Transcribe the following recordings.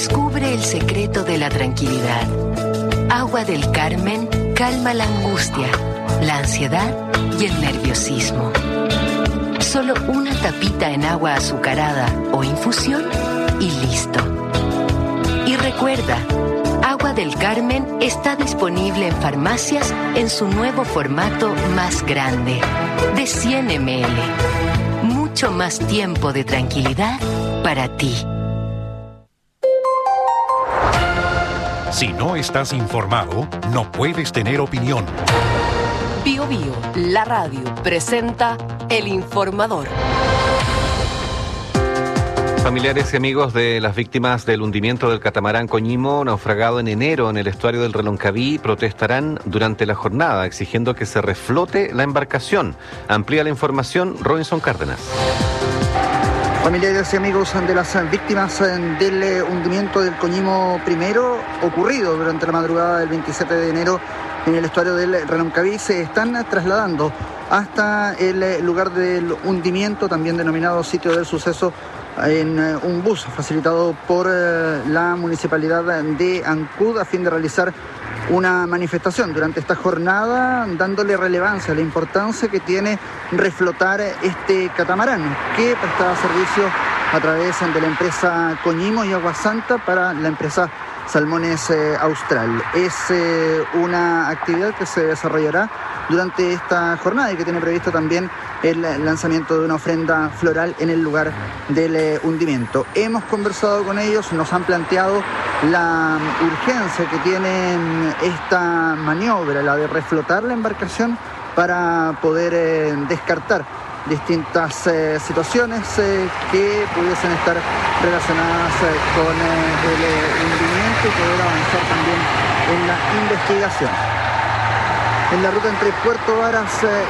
Descubre el secreto de la tranquilidad. Agua del Carmen calma la angustia, la ansiedad y el nerviosismo. Solo una tapita en agua azucarada o infusión y listo. Y recuerda, Agua del Carmen está disponible en farmacias en su nuevo formato más grande, de 100 ml. Mucho más tiempo de tranquilidad para ti. Si no estás informado, no puedes tener opinión. Bio Bio, la radio, presenta El Informador. Familiares y amigos de las víctimas del hundimiento del catamarán Coñimo, naufragado en enero en el estuario del Reloncaví, protestarán durante la jornada, exigiendo que se reflote la embarcación. Amplía la información Robinson Cárdenas. Familiares y amigos de las víctimas del hundimiento del Coñimo primero, ocurrido durante la madrugada del 27 de enero en el estuario del Reloncaví, se están trasladando hasta el lugar del hundimiento, también denominado sitio del suceso, en un bus facilitado por la municipalidad de Ancud a fin de realizar una manifestación durante esta jornada, dándole relevancia a la importancia que tiene reflotar este catamarán que prestaba servicio a través de la empresa Coñimo y Agua Santa para la empresa Salmones Austral. Es una actividad que se desarrollará durante esta jornada y que tiene previsto también el lanzamiento de una ofrenda floral en el lugar del hundimiento. Hemos conversado con ellos, nos han planteado la urgencia que tiene esta maniobra, la de reflotar la embarcación para poder descartar distintas situaciones que pudiesen estar relacionadas con el hundimiento y poder avanzar también en la investigación. En la ruta entre Puerto Varas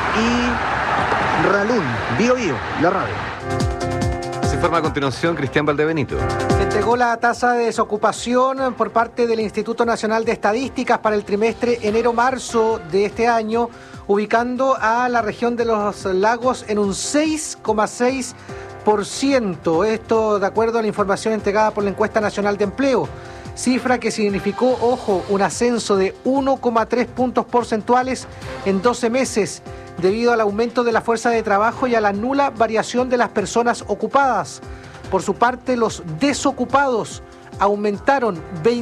y Ralún, Bio Bio, la radio. Se informa a continuación Cristian Valdebenito. Se entregó la tasa de desocupación por parte del Instituto Nacional de Estadísticas para el trimestre enero-marzo de este año, ubicando a la región de los lagos en un 6,6%. Esto de acuerdo a la información entregada por la Encuesta Nacional de Empleo. Cifra que significó, ojo, un ascenso de 1,3 puntos porcentuales en 12 meses, debido al aumento de la fuerza de trabajo y a la nula variación de las personas ocupadas. Por su parte, los desocupados aumentaron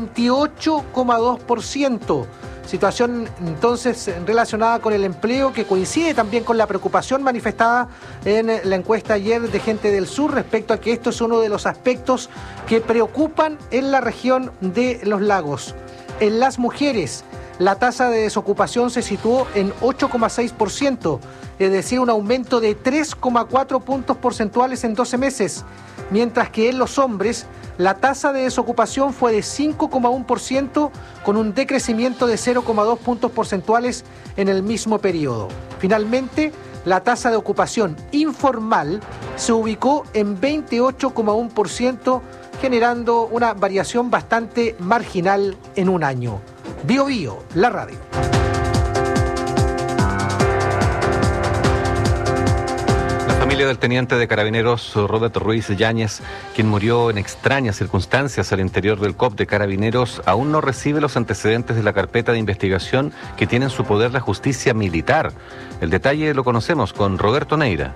28,2%. Situación entonces relacionada con el empleo que coincide también con la preocupación manifestada en la encuesta ayer de Gente del Sur respecto a que esto es uno de los aspectos que preocupan en la región de los lagos. En las mujeres, la tasa de desocupación se situó en 8,6%, es decir, un aumento de 3,4 puntos porcentuales en 12 meses, mientras que en los hombres la tasa de desocupación fue de 5,1% con un decrecimiento de 0,2 puntos porcentuales en el mismo periodo. Finalmente, la tasa de ocupación informal se ubicó en 28,1%, generando una variación bastante marginal en un año. Bio Bio, la radio. La familia del teniente de carabineros Roberto Ruiz Yáñez, quien murió en extrañas circunstancias al interior del COP de Carabineros, aún no recibe los antecedentes de la carpeta de investigación que tiene en su poder la justicia militar. El detalle lo conocemos con Roberto Neira.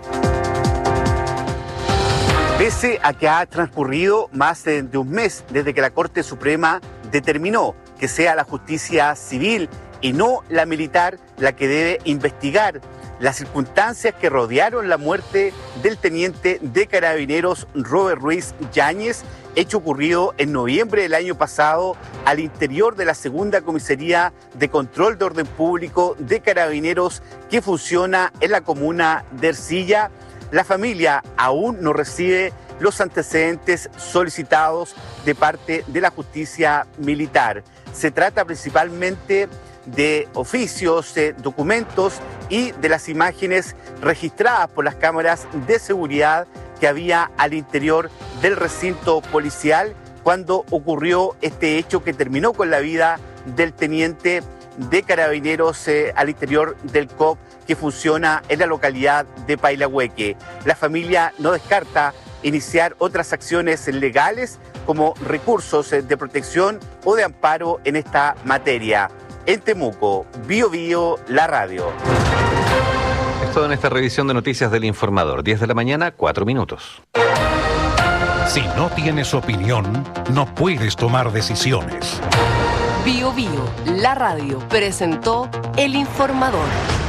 Pese a que ha transcurrido más de un mes desde que la Corte Suprema determinó que sea la justicia civil y no la militar la que debe investigar las circunstancias que rodearon la muerte del teniente de carabineros Robert Ruiz Yáñez, hecho ocurrido en noviembre del año pasado al interior de la segunda comisaría de control de orden público de carabineros que funciona en la comuna de Ercilla. La familia aún no recibe los antecedentes solicitados de parte de la justicia militar. Se trata principalmente de oficios, documentos y de las imágenes registradas por las cámaras de seguridad que había al interior del recinto policial cuando ocurrió este hecho que terminó con la vida del teniente de carabineros al interior del COP que funciona en la localidad de Pailahueque. La familia no descarta iniciar otras acciones legales como recursos de protección o de amparo en esta materia. En Temuco, Bío Bío, la radio. Es todo en esta revisión de noticias del Informador. 10 de la mañana, 4 minutos. Si no tienes opinión, no puedes tomar decisiones. Bío Bío, la radio, presentó El Informador.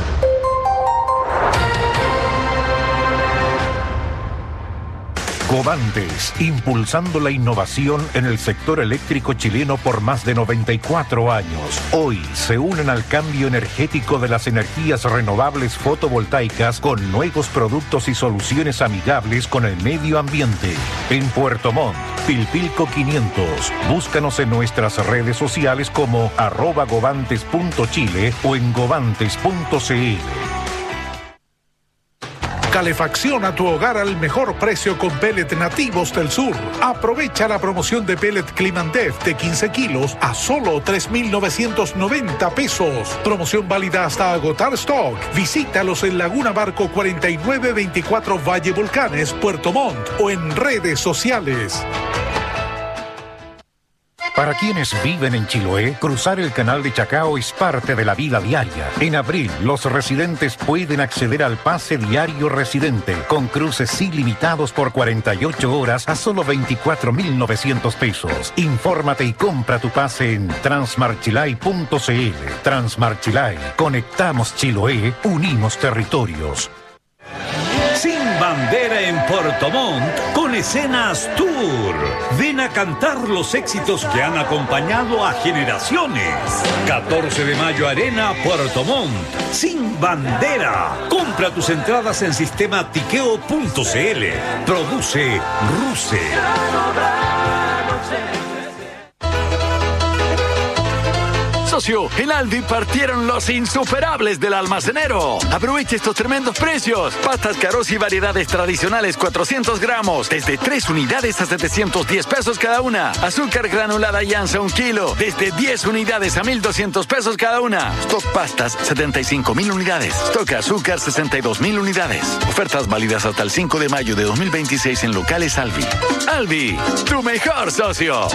Covantes, impulsando la innovación en el sector eléctrico chileno por más de 94 años. Hoy se unen al cambio energético de las energías renovables fotovoltaicas con nuevos productos y soluciones amigables con el medio ambiente. En Puerto Montt, Pilpilco 500. Búscanos en nuestras redes sociales como @govantes.chile o en govantes.cl. Calefacciona tu hogar al mejor precio con pellet nativos del sur. Aprovecha la promoción de pellet Climandef de 15 kilos a solo 3,990 pesos. Promoción válida hasta agotar stock. Visítalos en Laguna Barco 4924 Valle Volcanes, Puerto Montt o en redes sociales. Para quienes viven en Chiloé, cruzar el canal de Chacao es parte de la vida diaria. En abril, los residentes pueden acceder al pase diario residente, con cruces ilimitados por 48 horas a solo 24.900 pesos. Infórmate y compra tu pase en transmarchilay.cl. Transmarchilay. Conectamos Chiloé, unimos territorios. Sin bandera en Puerto Montt con Escenas Tour. Ven a cantar los éxitos que han acompañado a generaciones. 14 de mayo, Arena, Puerto Montt. Sin bandera. Compra tus entradas en sistema tiqueo.cl. Produce Ruse. Socio, en Aldi partieron los insuperables del almacenero. Aproveche estos tremendos precios. Pastas Carosi y variedades tradicionales 400 gramos, desde 3 unidades a 710 pesos cada una. Azúcar granulada Yanza 1 kilo, desde 10 unidades a 1,200 pesos cada una. Stock pastas 75,000 unidades. Stock azúcar 62,000 unidades. Ofertas válidas hasta el 5 de mayo de 2026 en locales Aldi. Aldi, tu mejor socio.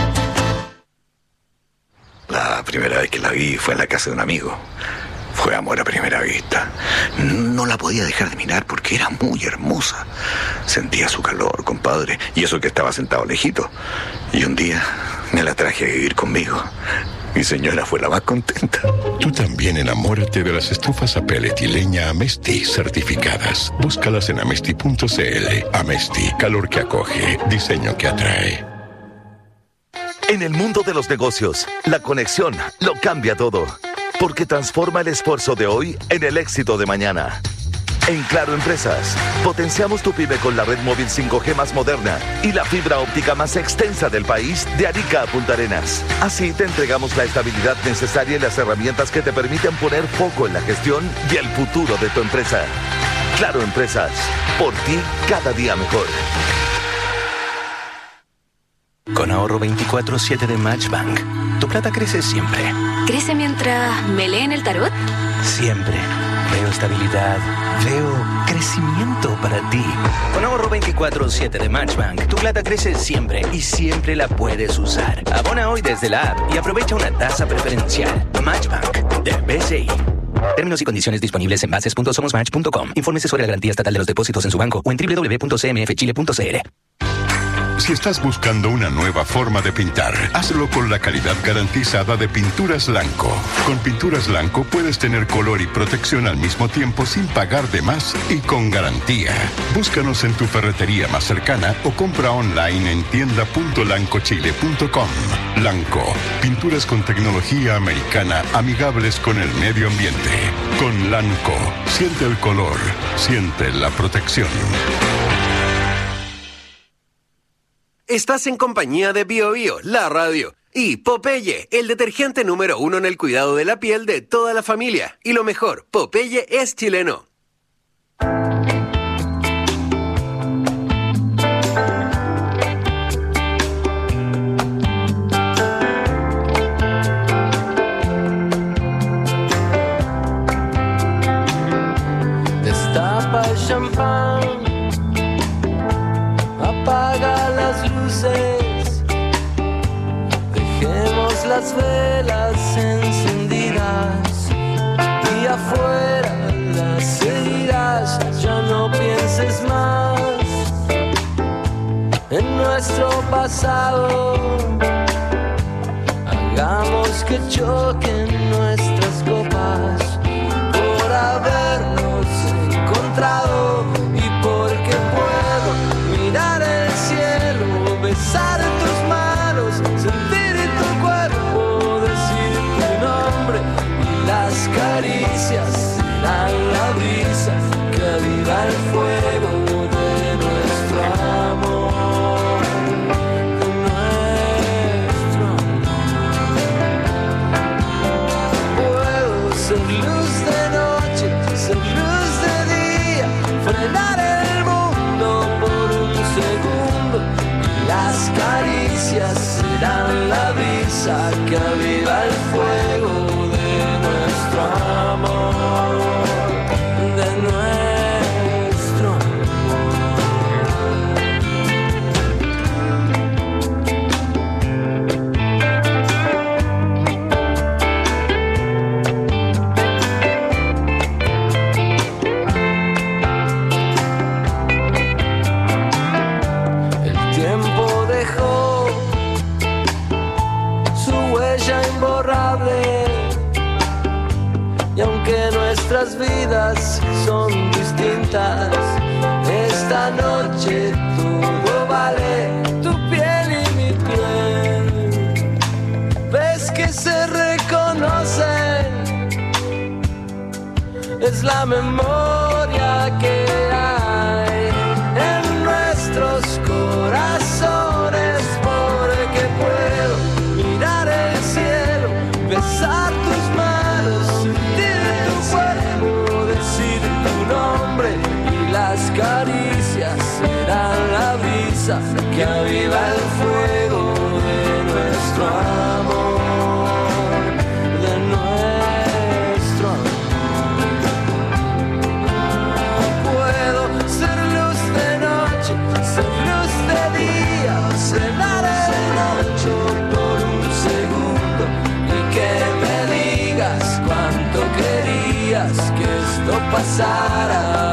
La primera vez que la vi fue en la casa de un amigo. Fue amor a primera vista. No la podía dejar de mirar porque era muy hermosa. Sentía su calor, compadre, y eso que estaba sentado lejito. Y un día me la traje a vivir conmigo. Mi señora fue la más contenta. Tú también enamórate de las estufas a pellet y leña Amesti certificadas. Búscalas en amesti.cl. Amesti, calor que acoge, diseño que atrae. En el mundo de los negocios, la conexión lo cambia todo, porque transforma el esfuerzo de hoy en el éxito de mañana. En Claro Empresas, potenciamos tu pyme con la red móvil 5G más moderna y la fibra óptica más extensa del país, de Arica a Punta Arenas. Así te entregamos la estabilidad necesaria y las herramientas que te permiten poner foco en la gestión y el futuro de tu empresa. Claro Empresas, por ti cada día mejor. Con ahorro 24/7 de Matchbank, tu plata crece siempre. ¿Crece mientras me leen el tarot? Siempre. Veo estabilidad, veo crecimiento para ti. Con ahorro 24/7 de Matchbank, tu plata crece siempre y siempre la puedes usar. Abona hoy desde la app y aprovecha una tasa preferencial. Matchbank, de BCI. Términos y condiciones disponibles en bases.somosmatch.com. Infórmese sobre la garantía estatal de los depósitos en su banco o en www.cmfchile.cl. Si estás buscando una nueva forma de pintar, hazlo con la calidad garantizada de Pinturas Lanco. Con Pinturas Lanco puedes tener color y protección al mismo tiempo sin pagar de más y con garantía. Búscanos en tu ferretería más cercana o compra online en tienda.lancochile.com. Lanco, pinturas con tecnología americana amigables con el medio ambiente. Con Lanco, siente el color, siente la protección. Estás en compañía de Bío Bío, la radio, y Popeye, el detergente número 1 en el cuidado de la piel de toda la familia. Y lo mejor, Popeye es chileno. Destapa el champán, apaga las luces las velas encendidas y afuera las heridas. Ya no pienses más en nuestro pasado. Hagamos que choquen nuestras copas por habernos encontrado y porque puedo mirar el cielo, besar tus manos, sentir tu cuerpo, decir tu nombre y las caricias serán la brisa que aviva el fuego de nuestro amor, de nuestro amor. Puedo ser luz de noche, ser luz de día, frenar el mundo por un segundo y las caricias serán la brisa que aviva el fuego de nuestro amor, de nuestro El tiempo dejó su huella imborrable y aunque nuestras vidas son distintas, esta noche todo vale, tu piel y mi piel. Ves que se reconocen, es la memoria que hay en nuestros corazones, porque puedo mirar el cielo, besar tus manos, sentir tu cuerpo, decir tu nombre y las caricias serán la brisa que aviva el fuego de nuestro amor, de nuestro amor. Puedo ser luz de noche, ser luz de día, cenar el noche por un segundo y que me digas cuánto querías que esto pasara.